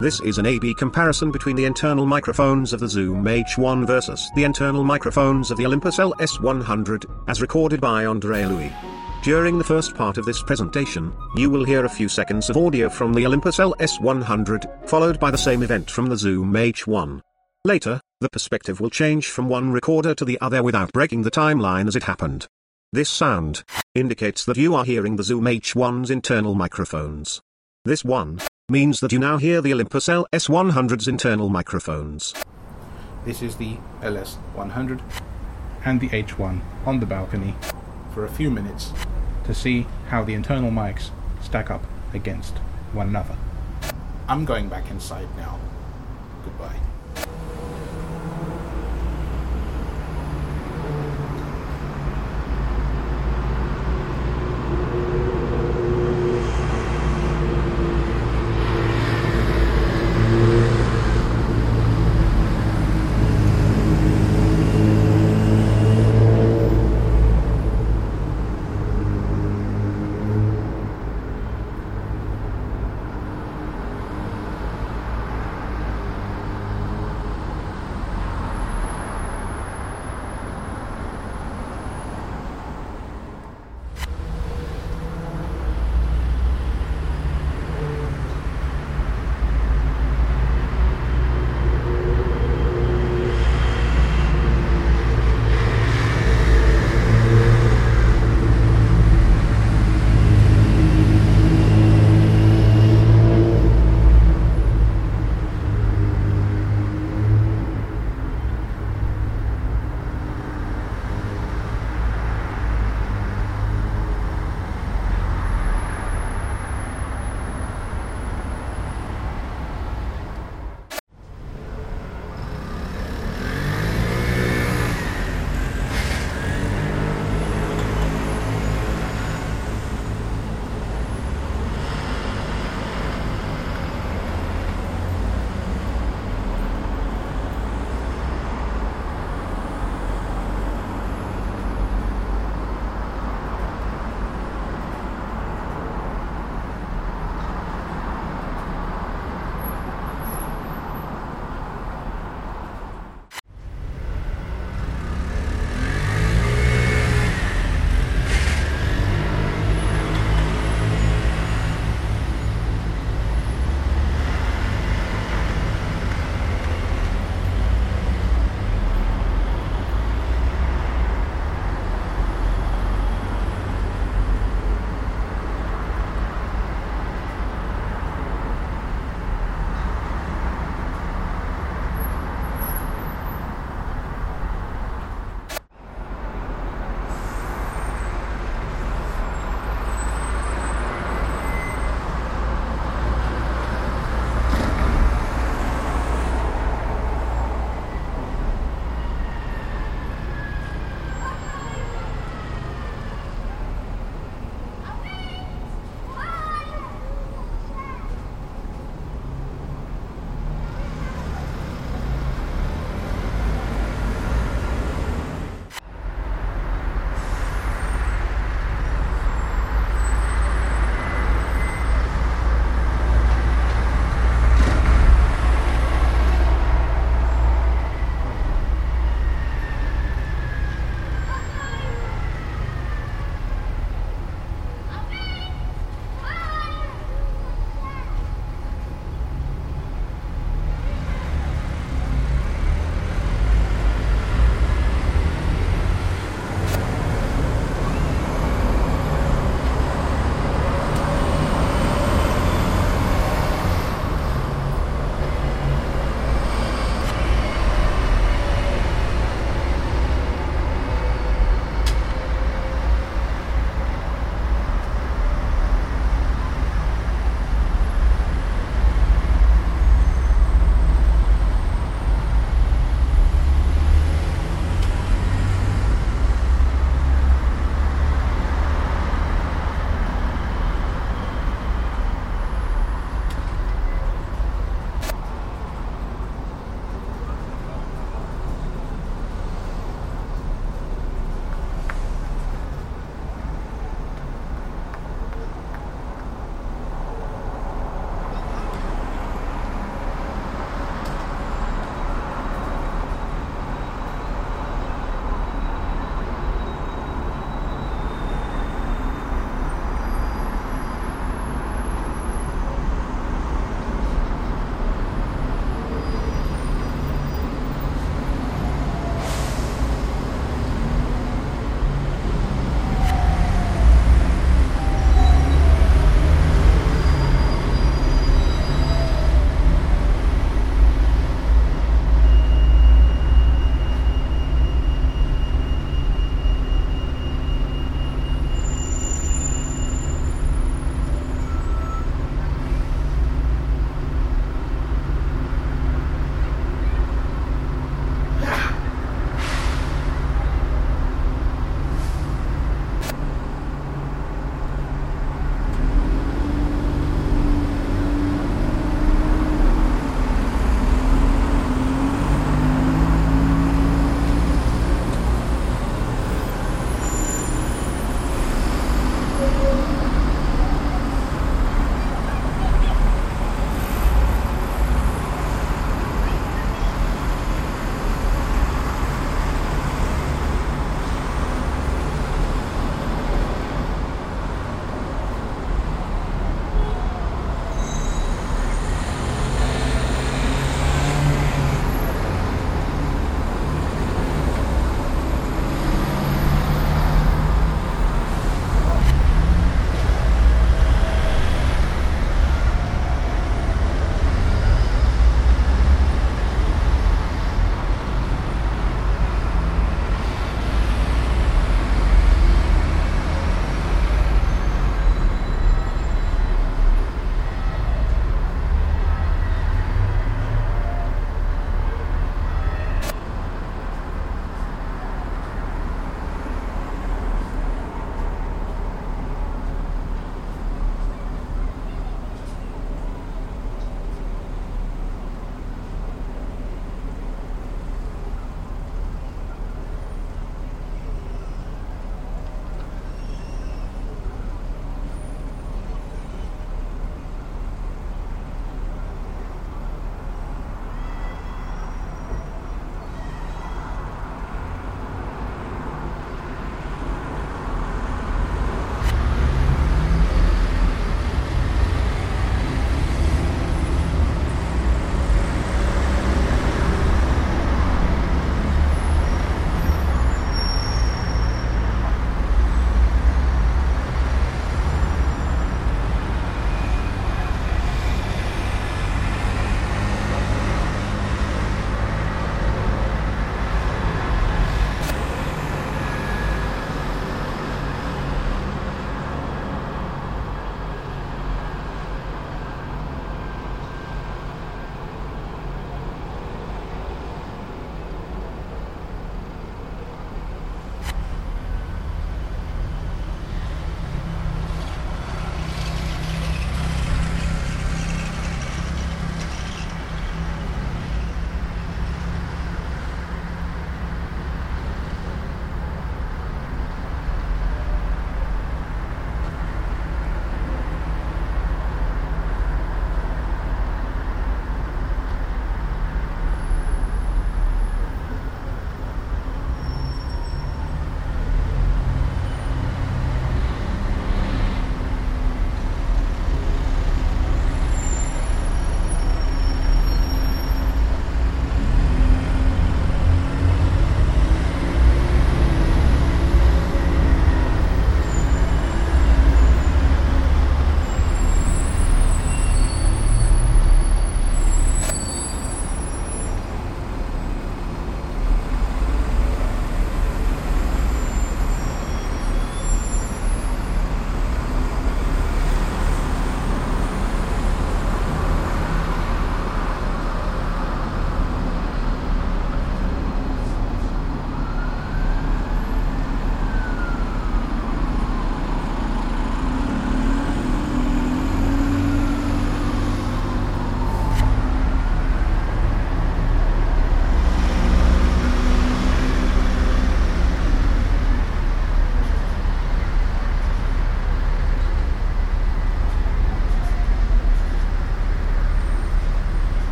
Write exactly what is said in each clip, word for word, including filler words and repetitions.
This is an A B comparison between the internal microphones of the Zoom H one versus the internal microphones of the Olympus L S one hundred, as recorded by André Louis. During the first part of this presentation, you will hear a few seconds of audio from the Olympus L S one hundred, followed by the same event from the Zoom H one. Later, the perspective will change from one recorder to the other without breaking the timeline as it happened. This sound indicates that you are hearing the Zoom H one's internal microphones. This one means that you now hear the Olympus L S one hundred's internal microphones. This is the L S one hundred and the H one on the balcony for a few minutes to see how the internal mics stack up against one another. I'm going back inside now. Goodbye.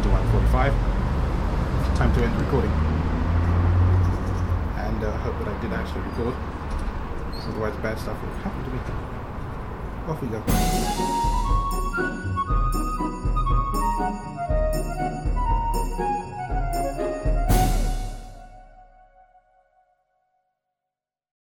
twenty-one forty-five. Time to end recording. And I uh, hope that I did actually record. Otherwise bad stuff will happen to me. Off we go.